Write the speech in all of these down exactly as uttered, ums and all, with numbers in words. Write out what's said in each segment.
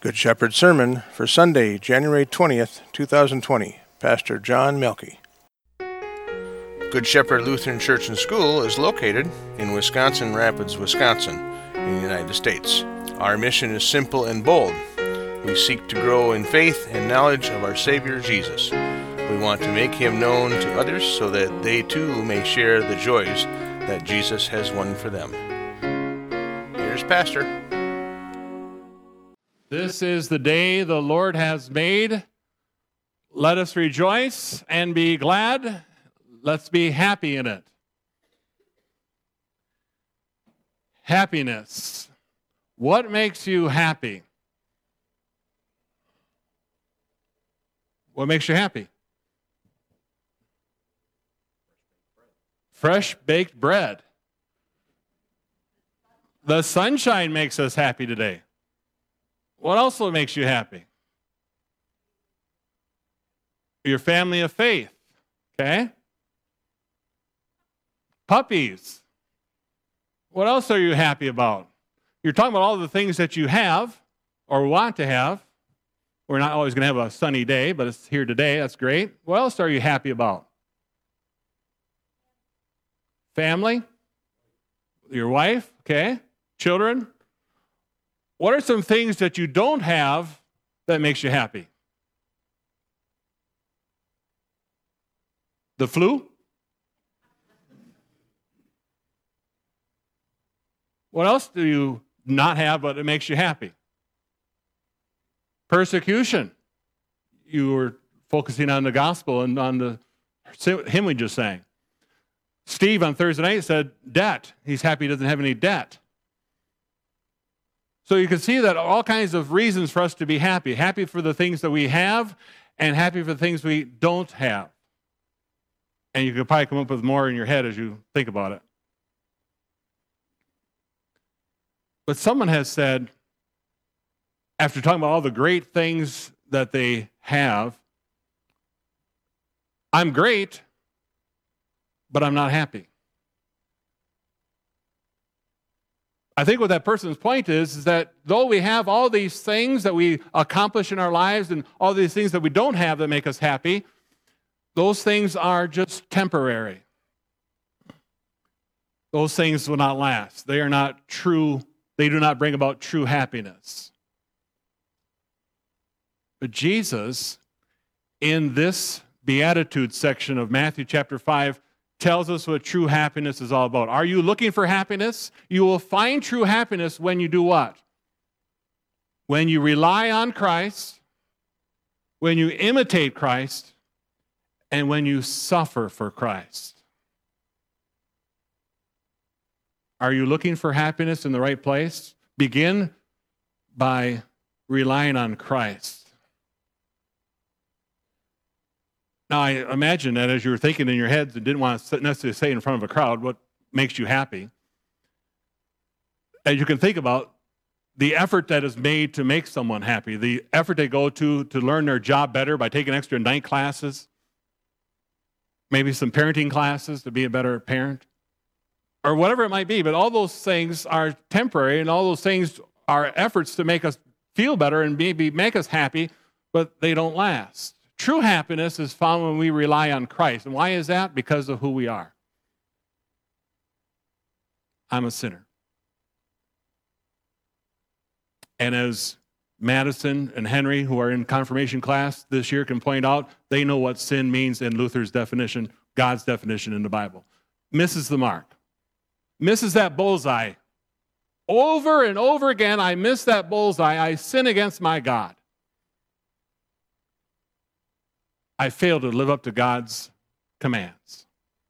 Good Shepherd Sermon for Sunday, January twentieth, two thousand twenty. Pastor John Melky. Good Shepherd Lutheran Church and School is located in Wisconsin Rapids, Wisconsin, in the United States. Our mission is simple and bold. We seek to grow in faith and knowledge of our Savior Jesus. We want to make Him known to others so that they too may share the joys that Jesus has won for them. Here's Pastor. This is the day the Lord has made. Let us rejoice and be glad. Let's be happy in it. Happiness. What makes you happy? What makes you happy? Fresh baked bread. The sunshine makes us happy today. What also makes you happy? Your family of faith, okay? Puppies. What else are you happy about? You're talking about all the things that you have or want to have. We're not always going to have a sunny day, but it's here today. That's great. What else are you happy about? Family? Your wife, okay? Children? What are some things that you don't have that makes you happy? The flu? What else do you not have but it makes you happy? Persecution. You were focusing on the gospel and on the hymn we just sang. Steve on Thursday night said debt. He's happy he doesn't have any debt. So you can see that all kinds of reasons for us to be happy. Happy for the things that we have and happy for the things we don't have. And you could probably come up with more in your head as you think about it. But someone has said, after talking about all the great things that they have, I'm great, but I'm not happy. I think what that person's point is, is that though we have all these things that we accomplish in our lives and all these things that we don't have that make us happy, those things are just temporary. Those things will not last. They are not true. They do not bring about true happiness. But Jesus, in this Beatitudes section of Matthew chapter five, tells us what true happiness is all about. Are you looking for happiness? You will find true happiness when you do what? When you rely on Christ, when you imitate Christ, and when you suffer for Christ. Are you looking for happiness in the right place? Begin by relying on Christ. Now, I imagine that as you were thinking in your heads and didn't want to necessarily say in front of a crowd what makes you happy, as you can think about the effort that is made to make someone happy, the effort they go to to learn their job better by taking extra night classes, maybe some parenting classes to be a better parent, or whatever it might be. But all those things are temporary, and all those things are efforts to make us feel better and maybe make us happy, but they don't last. True happiness is found when we rely on Christ. And why is that? Because of who we are. I'm a sinner. And as Madison and Henry, who are in confirmation class this year, can point out, they know what sin means in Luther's definition, God's definition in the Bible. Misses the mark. Misses that bullseye. Over and over again, I miss that bullseye. I sin against my God. I fail to live up to God's commands.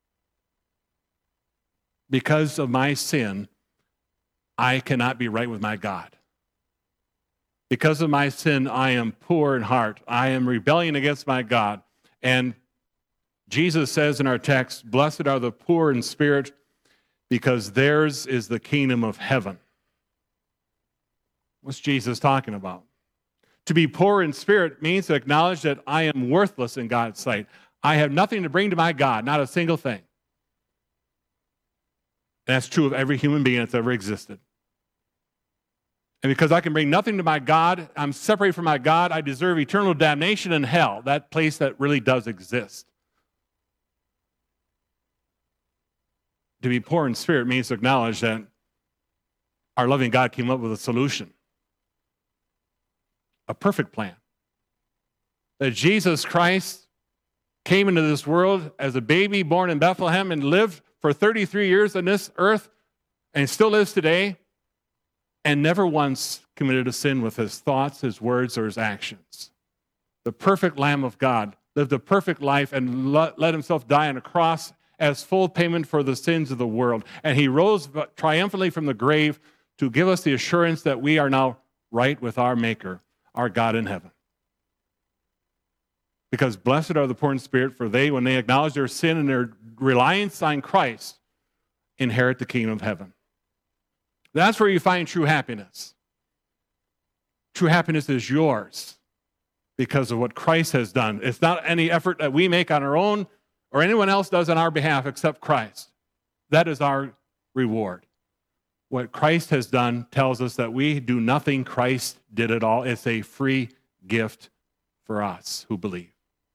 Because of my sin, I cannot be right with my God. Because of my sin, I am poor in heart. I am rebelling against my God. And Jesus says in our text, blessed are the poor in spirit, because theirs is the kingdom of heaven. What's Jesus talking about? To be poor in spirit means to acknowledge that I am worthless in God's sight. I have nothing to bring to my God, not a single thing. And that's true of every human being that's ever existed. And because I can bring nothing to my God, I'm separated from my God, I deserve eternal damnation in hell, that place that really does exist. To be poor in spirit means to acknowledge that our loving God came up with a solution, a perfect plan. That Jesus Christ came into this world as a baby born in Bethlehem and lived for thirty-three years on this earth and still lives today and never once committed a sin with his thoughts, his words, or his actions. The perfect Lamb of God lived a perfect life and let himself die on a cross as full payment for the sins of the world. And he rose triumphantly from the grave to give us the assurance that we are now right with our Maker, our God in heaven. Because blessed are the poor in spirit, for they, when they acknowledge their sin and their reliance on Christ, inherit the kingdom of heaven. That's where you find true happiness. True happiness is yours because of what Christ has done. It's not any effort that we make on our own or anyone else does on our behalf except Christ. That is our reward. What Christ has done tells us that we do nothing, Christ did it all. It's a free gift for us who believe.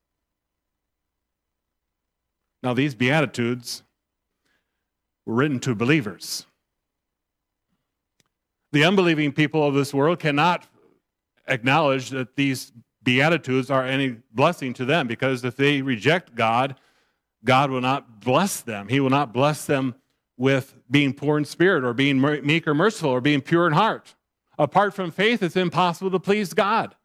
Now, these Beatitudes were written to believers. The unbelieving people of this world cannot acknowledge that these Beatitudes are any blessing to them, because if they reject God, God will not bless them. He will not bless them with being poor in spirit or being meek or merciful or being pure in heart. Apart from faith, it's impossible to please God.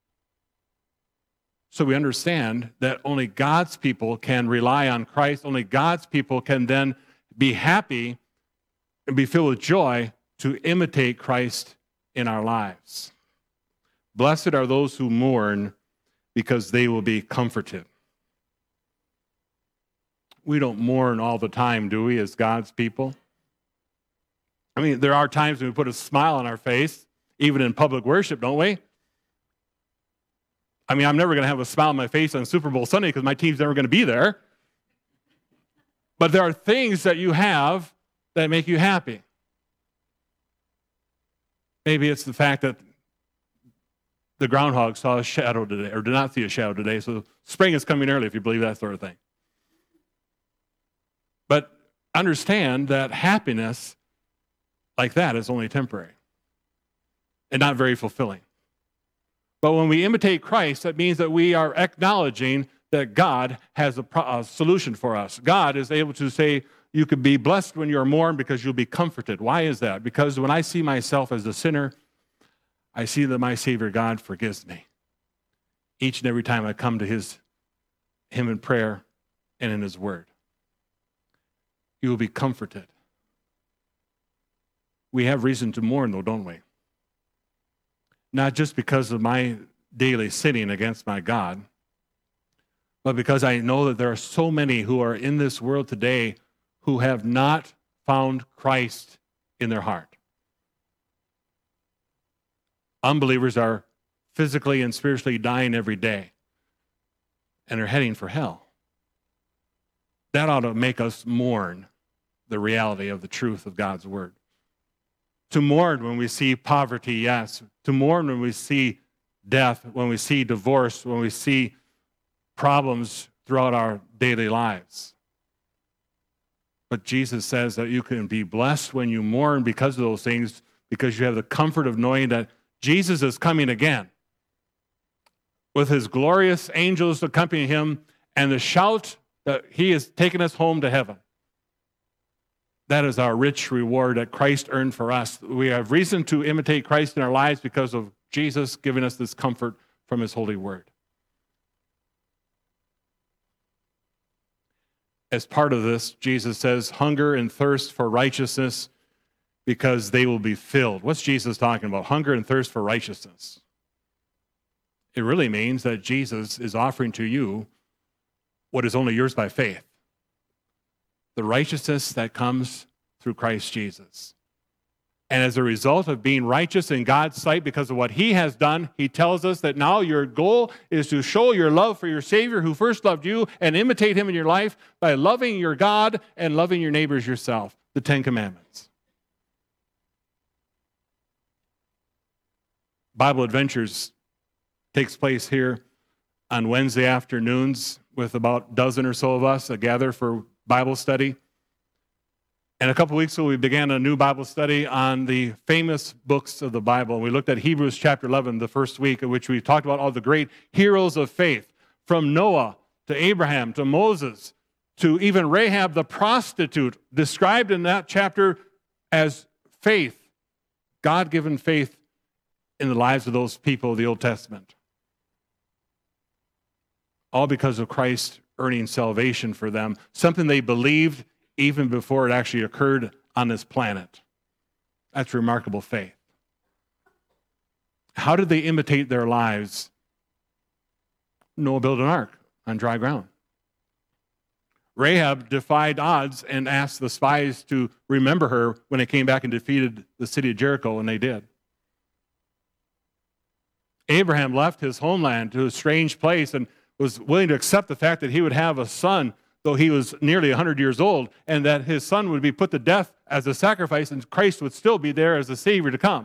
So we understand that only God's people can rely on Christ. Only God's people can then be happy and be filled with joy to imitate Christ in our lives. Blessed are those who mourn, because they will be comforted. We don't mourn all the time, do we, as God's people? I mean, there are times when we put a smile on our face, even in public worship, don't we? I mean, I'm never going to have a smile on my face on Super Bowl Sunday because my team's never going to be there. But there are things that you have that make you happy. Maybe it's the fact that the groundhog saw a shadow today, or did not see a shadow today, so spring is coming early, if you believe that sort of thing. But understand that happiness like that is only temporary and not very fulfilling. But when we imitate Christ, that means that we are acknowledging that God has a, pro- a solution for us. God is able to say, you could be blessed when you're mourned because you'll be comforted. Why is that? Because when I see myself as a sinner, I see that my Savior God forgives me. Each and every time I come to his, him in prayer and in his word. You will be comforted. We have reason to mourn, though, don't we? Not just because of my daily sinning against my God, but because I know that there are so many who are in this world today who have not found Christ in their heart. Unbelievers are physically and spiritually dying every day and are heading for hell. That ought to make us mourn the reality of the truth of God's word. To mourn when we see poverty, yes. To mourn when we see death, when we see divorce, when we see problems throughout our daily lives. But Jesus says that you can be blessed when you mourn because of those things, because you have the comfort of knowing that Jesus is coming again with his glorious angels accompanying him and the shout that he has taken us home to heaven. That is our rich reward that Christ earned for us. We have reason to imitate Christ in our lives because of Jesus giving us this comfort from his holy word. As part of this, Jesus says, hunger and thirst for righteousness because they will be filled. What's Jesus talking about? Hunger and thirst for righteousness. It really means that Jesus is offering to you what is only yours by faith. The righteousness that comes through Christ Jesus. And as a result of being righteous in God's sight because of what he has done, he tells us that now your goal is to show your love for your Savior who first loved you and imitate him in your life by loving your God and loving your neighbors yourself. The Ten Commandments. Bible Adventures takes place here on Wednesday afternoons with about a dozen or so of us that gather for Bible study. And a couple weeks ago, we began a new Bible study on the famous books of the Bible. We looked at Hebrews chapter eleven the first week, in which we talked about all the great heroes of faith, from Noah to Abraham to Moses to even Rahab the prostitute, described in that chapter as faith, God-given faith in the lives of those people of the Old Testament. All because of Christ earning salvation for them, something they believed even before it actually occurred on this planet. That's remarkable faith. How did they imitate their lives? Noah built an ark on dry ground. Rahab defied odds and asked the spies to remember her when they came back and defeated the city of Jericho, and they did. Abraham left his homeland to a strange place and was willing to accept the fact that he would have a son, though he was nearly one hundred years old, and that his son would be put to death as a sacrifice, and Christ would still be there as a Savior to come.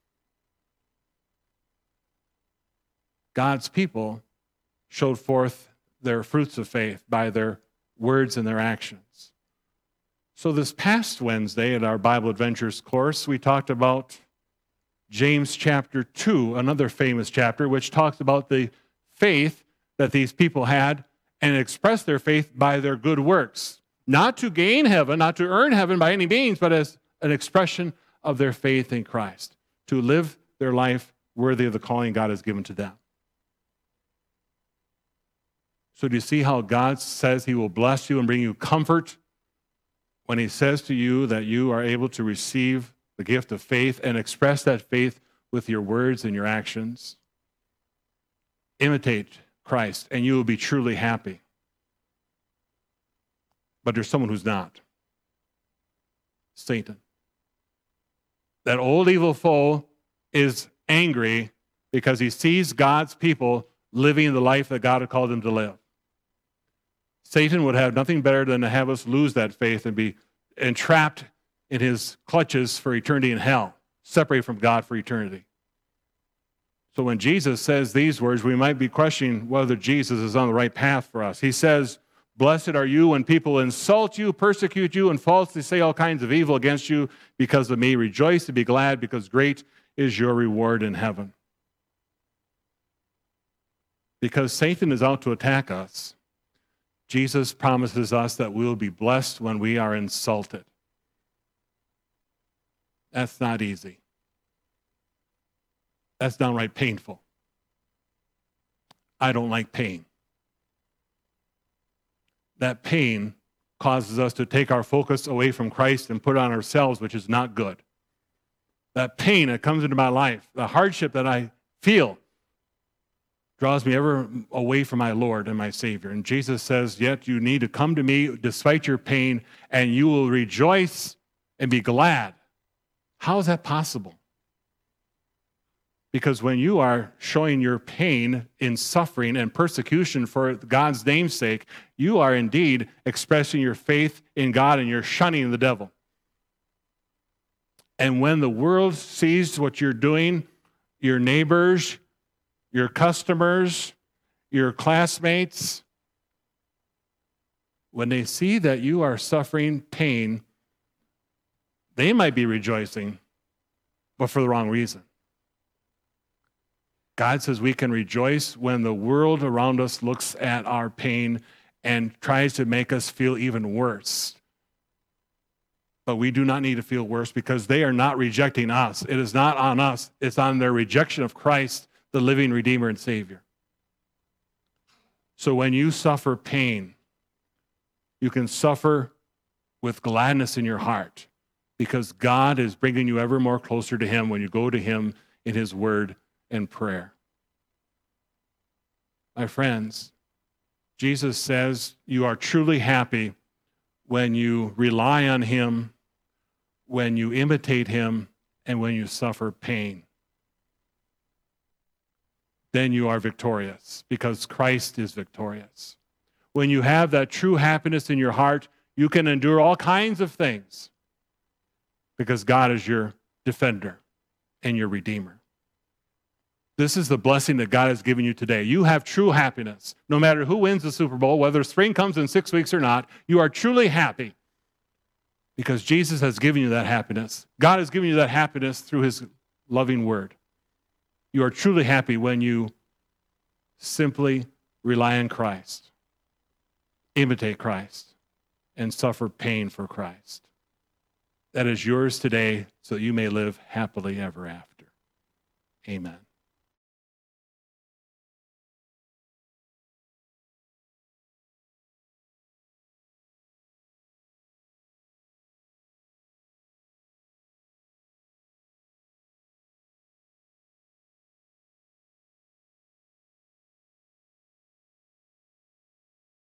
God's people showed forth their fruits of faith by their words and their actions. So this past Wednesday at our Bible Adventures course, we talked about James chapter two, another famous chapter, which talks about the faith that these people had and expressed their faith by their good works. Not to gain heaven, not to earn heaven by any means, but as an expression of their faith in Christ, to live their life worthy of the calling God has given to them. So do you see how God says he will bless you and bring you comfort when he says to you that you are able to receive the gift of faith and express that faith with your words and your actions? Imitate Christ and you will be truly happy. But there's someone who's not. Satan. That old evil foe is angry because he sees God's people living the life that God had called them to live. Satan would have nothing better than to have us lose that faith and be entrapped in his clutches for eternity in hell, separate from God for eternity. So when Jesus says these words, we might be questioning whether Jesus is on the right path for us. He says, "Blessed are you when people insult you, persecute you, and falsely say all kinds of evil against you because of me. Rejoice and be glad, because great is your reward in heaven." Because Satan is out to attack us, Jesus promises us that we'll be blessed when we are insulted. That's not easy. That's downright painful. I don't like pain. That pain causes us to take our focus away from Christ and put it on ourselves, which is not good. That pain that comes into my life, the hardship that I feel, draws me ever away from my Lord and my Savior. And Jesus says, yet you need to come to me despite your pain, and you will rejoice and be glad. How is that possible? Because when you are showing your pain in suffering and persecution for God's name's sake, you are indeed expressing your faith in God and you're shunning the devil. And when the world sees what you're doing, your neighbors, your customers, your classmates, when they see that you are suffering pain, they might be rejoicing, but for the wrong reason. God says we can rejoice when the world around us looks at our pain and tries to make us feel even worse. But we do not need to feel worse because they are not rejecting us. It is not on us. It's on their rejection of Christ, the living Redeemer and Savior. So when you suffer pain, you can suffer with gladness in your heart because God is bringing you ever more closer to Him when you go to Him in His Word and prayer. My friends, Jesus says you are truly happy when you rely on Him, when you imitate Him, and when you suffer pain. Then you are victorious because Christ is victorious. When you have that true happiness in your heart, you can endure all kinds of things because God is your defender and your Redeemer. This is the blessing that God has given you today. You have true happiness. No matter who wins the Super Bowl, whether spring comes in six weeks or not, you are truly happy because Jesus has given you that happiness. God has given you that happiness through his loving word. You are truly happy when you simply rely on Christ, imitate Christ, and suffer pain for Christ. That is yours today so that you may live happily ever after. Amen.